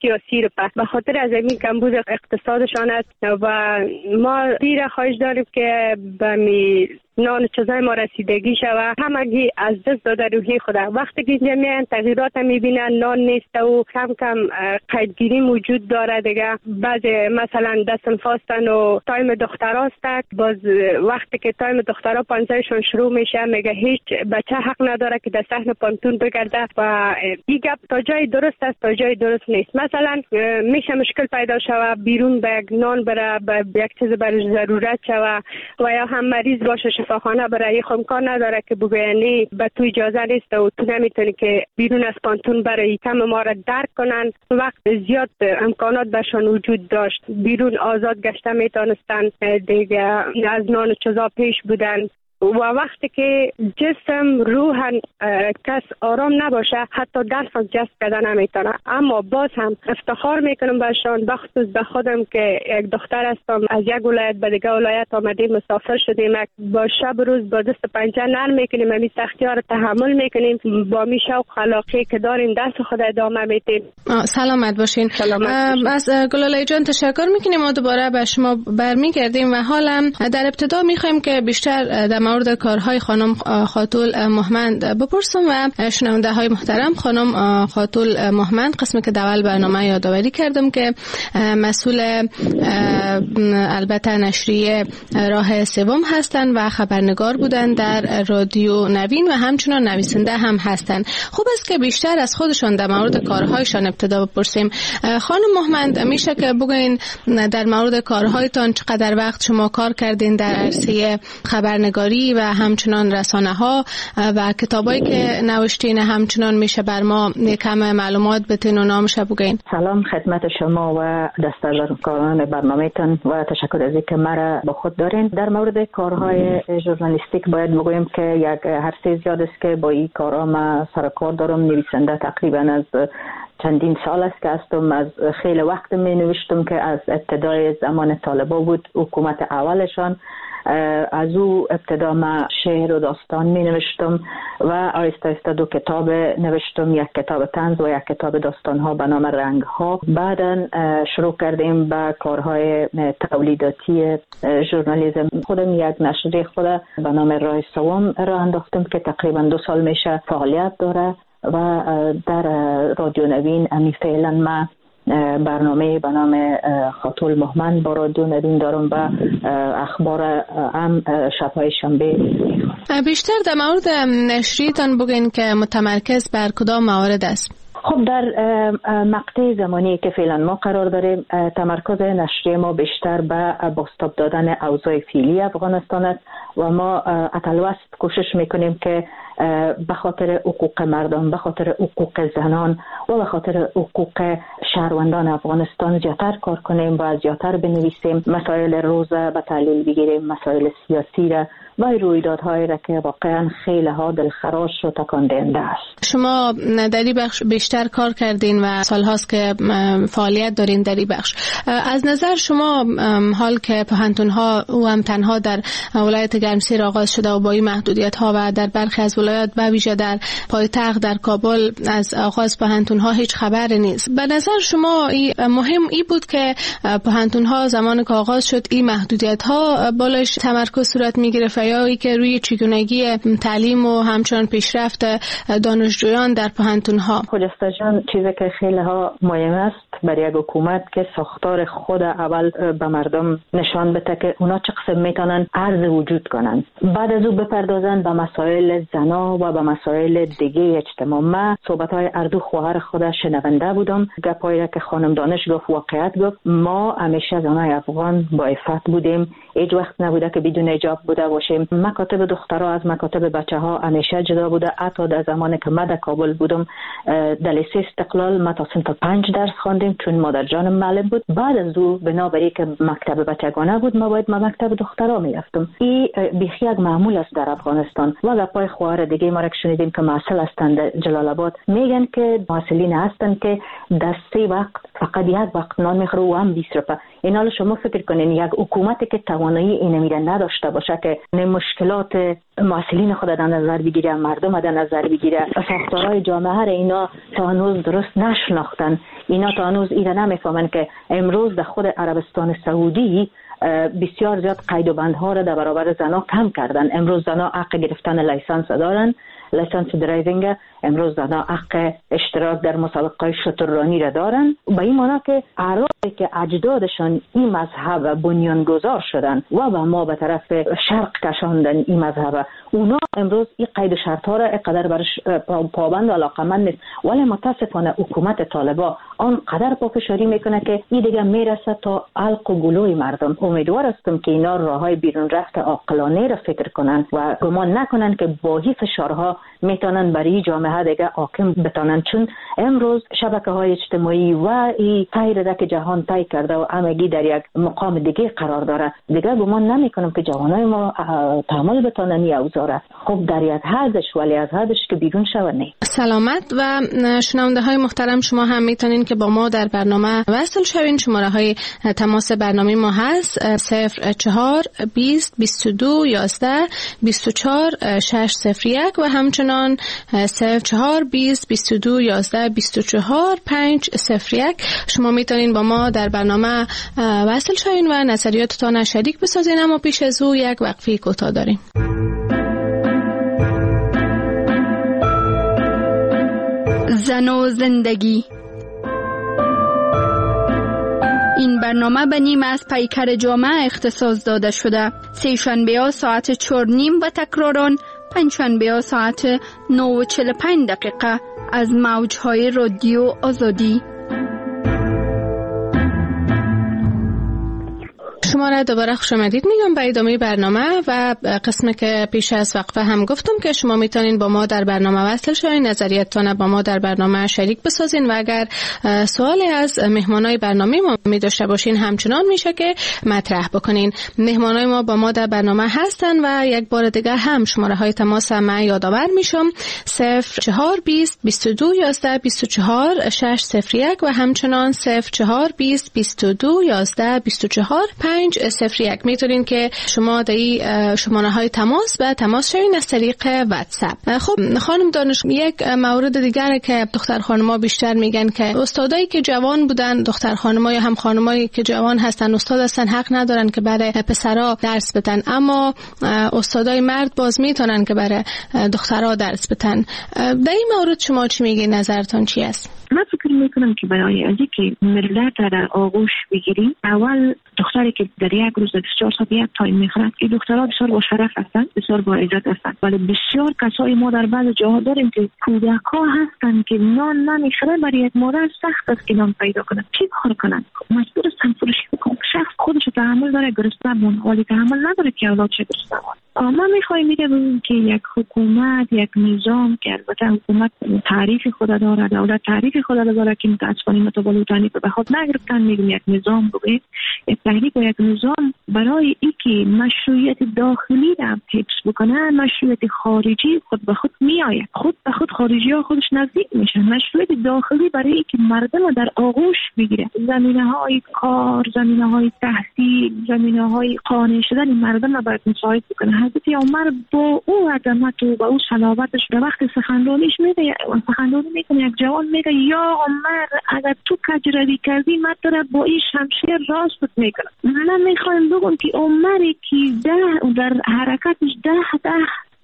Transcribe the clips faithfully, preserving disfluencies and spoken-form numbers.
سیاسی رو پس به خاطر از این کمبود اقتصادشان است و ما دیر خواهش داریم که به می نان چیزای ما رسیدگی شود. همگی از دست داده روحی خود. وقتی که اینجا میان تغییرات میبینن، نان نیست و کم کم قیدگیری موجود داره دیگه. بعض مثلا دستن فاستن و تایم دخترها است، باز وقتی که تایم دخترها پانزهشون شروع میشه میگه هیچ بچه حق نداره که در صحن پانتون بگرده و این گپ تا جای درست است تا جای درست نیست. مثلا میشه مشکل پیدا شوه بیرون به نان بره، به یک چیز برای ضرورت شوه و یا هم مریض باشه شفاخانه برای امکان نداره که بگوینی به تو اجازه نیست و تو نمیتونی که بیرون از پانتون برای کم ما را درک کنن. وقت زیاد امکانات برشان وجود داشت، بیرون آزاد گشته میتونستن دیگه، از نان و چیزا پیش بودن و وقتی که جسم روح کس آرام نباشه حتی درس از جست کردن نمیتونه. اما باز هم افتخار میکنم برشان، بخصوص به خودم که یک دختر هستم، از یک ولایت به دیگه ولایت آمدیم، مسافر شدیم، با شب روز با دست پنجه نرم میکنیم، همین سختی ها رو تحمل میکنیم، با می شوق خلاقی که داریم درس خود ادامه میدیم. سلامت باشین. سلامت باشین. از گلاله جان تشکر میکنیم و دوباره به شما برمیگردیم و حالا در ابتدا میخوایم که بیشتر در مورد کارهای خانم خاتول مهمند بپرسم و شنونده های محترم، خانم خاتول مهمند قسمی که دول برنامه یادآوری کردم که مسئول البته نشریه راه سوم هستند و خبرنگار بودند در رادیو نوین و همچنان نویسنده هم هستند. خوب است که بیشتر از خودشان در مورد کارهایشان ابتدا بپرسیم. خانم مهمند میشه که بگوین در مورد کارهایتان چقدر وقت شما کار کردین در عرصه خبرنگاری و همچنان رسانه ها و کتابایی که نوشتین، همچنان میشه بر ما کم معلومات بتین و نامش بگین. سلام خدمت شما و دستاوردکاران برنامه‌تان و تشکر از اینکه مرا با خود دارین. در مورد کارهای ژورنالیستیک باید بگویم که یک عرصه زیاد است که با این کارها ما سر کار دارم. نویسنده تقریبا از چندین سال است که هستم، از خیلی وقت می نوشتم که از ابتدای زمان طالبا بود، حکومت اولشان. از او ابتدا ما شعر و داستان می نوشتم و آیسته آیسته دو کتاب نوشتم، یک کتاب طنز و یک کتاب داستان ها به نام رنگ ها. بعدا شروع کردیم به کارهای تولیداتی ژورنالیسم. خودم یک نشریه خود به نام راه سوم راه انداختم که تقریبا دو سال میشه فعالیت داره و در رادیو نوین امی فعلا ما برنامه به نام خاتول مهمند با رادیو نوین دارم و اخبار هم شبهای شنبه. بیشتر در مورد نشریتان بگین که متمرکز بر کدام موارد است؟ خب در مقطع زمانی که فعلا ما قرار داریم تمرکز نشریه ما بیشتر به بازتاب دادن اوضاع فعلی افغانستان است و ما اتلوست کوشش میکنیم که به خاطر حقوق مردم، به خاطر حقوق زنان و به خاطر حقوق شهروندان افغانستان زیادتر کار کنیم و زیادتر بنویسیم، مسائل روزه به تحلیل بگیریم، مسائل سیاسی را و رویدادهایی را که واقعا خیلی ها دلخراش و تکان دهنده است. شما در این بخش بیشتر کار کردین و سالهاست که فعالیت دارین در این بخش. از نظر شما حال که پوهنتون‌ها او هم تنها در ولایت گرمسیر آغاز شده و با این محدودیت‌ها و در برخی از ولایات به ویژه در پایتخت در کابل از آغاز پوهنتون‌ها هیچ خبری نیست. به نظر شما مهم ای بود که پوهنتون‌ها زمان که آغاز شد این محدودیت‌ها بالایش تمرکز صورت می‌گرفت یا ای که روی چگونگی تعلیم و همچنان پیشرفت دانشجویان در پوهنتون‌ها؟ خجسته جان، چیزی که خیلی ها مهم است برای یک حکومت که ساختار خود اول به مردم نشان بده که اونا چه قسم میتونن عرض وجود کنن، بعد از او بپردازن به مسائل زنا و به مسائل دیگه اجتماع. من صحبت‌های اردو خواهر خود شنونده بودم، گپایی که خانم دانش گفت واقعیت گفت. ما همیشه زنای افغان با عفت بودیم، هیچ وقت نبوده که بدون حجاب بوده باشیم. مکاتب دخترها از مکاتب بچه‌ها همیشه جدا بوده. حتی در زمانی که من در کابل بودم در لیسه استقلال ما تا صنف پنج درس خواندیم چون مادر جانم معلم بود. بعد از او بنابراین که مکتب بچگانه بود ما باید ما مکتب دخترها میرفتم. این بیخی یک معمول است در افغانستان. و گپای خواهر دیگه ما را شنیدیم که محصل هستند جلال آباد، میگن که محصلین هستند که در سه وقت فقط یک وقت نان میخوره و هم بیست روپه. این حال شما فکر کنین یک حکومتی که توانایی این میره نداشته باشه که مشکلات مسئولین خود در نظر بگیره، مردم در نظر بگیره، ساختارهای جامعه را اینا تا هنوز درست نشناختن، اینا تا هنوز اینا نمیفهمن که امروز در خود عربستان سعودی بسیار زیاد قید و بندها را در برابر زنها کم کردن. امروز زنها حق گرفتن لیسانس دارن، لیسانس درایوینگ. امروز زنها حق اشتراک در مسابقه شتررانی را دارن، به این معنی که اعرابی که اجدادشان این مذهب بنیانگذار شدن و به ما به طرف شرق کشاندن این مذهب، اونا امروز این قید و شرط ها را اقدر برش پابند و علاقمند نیست. ولی متاسفانه حکومت طالبا آنقدر پافشاری میکنه که این دیگه میرسه تا علق و گلوی مردم. امیدوار هستم که اینا راههای بیرون رفت عاقلانه را فکر کنن و گمان نکنن که با این فشارها میتونن برای جامعه دیگه حاکم بتونن، چون امروز شبکه های اجتماعی و این تغییر که جهان طی کرده و همگی در یک مقام دیگه قرار داره. دیگه گمان نمیکنم که جوانای ما تحمل بتونن این اوضاع. خب در یک حدش، ولی از حدش که بیرون شود نه. سلامت. و شنونده های محترم، شما هم میتونین که با ما در برنامه وصل شوین. شماره های تماس برنامه ما هست صفر چهار بیست بیست و دو یازده بیست و چهار شش صفر یک و همچنان صفر چهار بیست بیست و دو یازده بیست و چهار پنج صفر یک. شما میتونین با ما در برنامه وصل شوین و نظریاتتان شریک بسازین. اما پیش از او یک وقفه کوتاه داریم. زن و زندگی. این برنامه به نیم از پیکر جامعه اختصاص داده شده. سه شنبه ها ساعت چهار نیم و تکراران پنج شنبه ها ساعت نه و چهل و پنج دقیقه از موجهای رادیو آزادی. شما را دوباره خوش آمدید میگم به ادامه برنامه و قسمی که پیش از وقفه هم گفتم که شما میتونین با ما در برنامه وصل شوین، نظریتتان با ما در برنامه شریک بسازین و اگر سوالی از مهمانای برنامه ما می داشته باشین همچنان میشه که مطرح بکنین. مهمانای ما با ما در برنامه هستن و یک بار دیگه هم شماره های تماس ما یادآور میشم صفر چهار بیست بیست و دو یازده بیست و چهار شش صفر یک و همچنان صفر چهار بیست بیست و دو یازده بیست و چهار پنج صفر یک. میتونین که شما دایی شماره های تماس به تماس شوین از طریق واتساپ. خب خانم دانش، یک مورد دیگره که دختر خانما بیشتر میگن که استادایی که جوان بودن، دختر خانما یا هم خانمایی که جوان هستن استاد هستن، حق ندارن که برای پسرا درس بدن، اما استادای مرد باز میتونن که برای دخترها درس بدن. در این مورد شما چی میگین؟ نظرتون چی است؟ من فکر میکنم که برای از اینکه ملت در آغوش بگیریم، اول دختری که در یک روز بیست و چهار ساعت یک تایم میخورد، این دخترها بسیار با شرف هستند، بسیار با عزت هستند. ولی بسیار کسای ما در بعض جاها داریم که کودک‌ها هستند که نان نمیخورن، برای یک مادر سخت است که نان پیدا کنند. چی کار کنند؟ مجبور هستند فروشی بکنند. شخص خودش تحمل داره گرسنه بمونه، ولی تحمل نداره که اولادش گرسنه بمونه. ما میخوایم میگیم که یک حکومت، یک نظام که البته حکومت تعریف خود داره، دولت تعریف خود داره که متاسفانه متولدانی به خود نگرفتن، میگیم یک نظام بگید، یک تحریک و یک نظام برای اینکه مشروعیت داخلی را حفظ بکنه، مشروعیت خارجی خود به خود میآید، خود به خود خارجی ها خودش نزدیک میشن. مشروعیت داخلی برای اینکه مردم در آغوش بگیره، زمینه های کار، زمینه های تحصیل، زمینه های قانع شدن مردم را باید مساعد بکنه. حضرت عمر با او عظمت و با او صلابتش به وقت سخنرانیش میگه، سخنرانی میکنه، یک جوان میگه یا عمر اگر تو کجروی کردی من تو با این شمشیر راستت میکنم. من میخوایم بگم که عمری که ده در حرکتش ده ده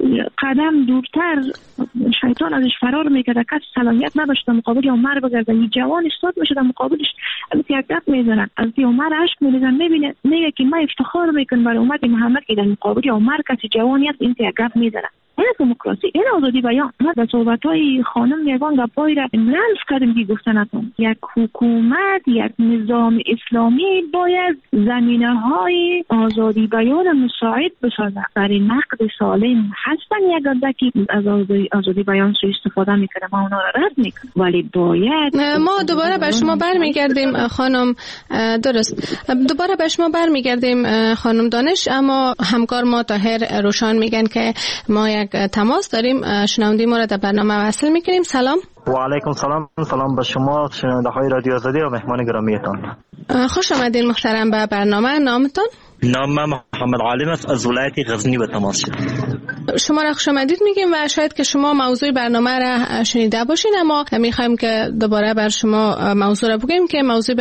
قدم دورتر شیطان ازش فرار میکرد، کس صلاحیت نداشت مقابل عمر بگرده، یه جوان استاد میشه در مقابلش البته یک گپ میزنن، از عمر عشق میریزن، میبینه میگه که من افتخار میکنم برای امت محمد که در مقابل عمر کسی جوانی است این یک گپ میزنن. این دموکراسی، این آزادی بیان. ما در صحبت‌های خانم یگان گپایی را لمس کردیم که گفتنتون یک حکومت، یک نظام اسلامی باید زمینه‌های آزادی بیان مساعد بسازد. برای نقد سالم هستن یک عده‌ای از آزادی, آزادی بیان سوء استفاده میکنه، ما اونا را رد میکنیم، ولی باید ما دوباره به شما برمیگردیم خانم. درست، دوباره به شما برمیگردیم خانم دانش، اما همکار ما طاهر روشان میگن که ما یک تماس داریم، شنونده ما را در برنامه وصل میکنیم. سلام. و علیکم سلام. سلام به شما شنونده های رادیو آزادی و مهمان گرامیتان. خوش آمدین محترم به برنامه. نامتون؟ نام من محمد عالم است، از ولایت غزنی به تماس شدم. شما را خوش آمدید میگیم و شاید که شما موضوع برنامه را شنیده باشین، اما میخوایم که دوباره بر شما موضوع را بگیم که موضوع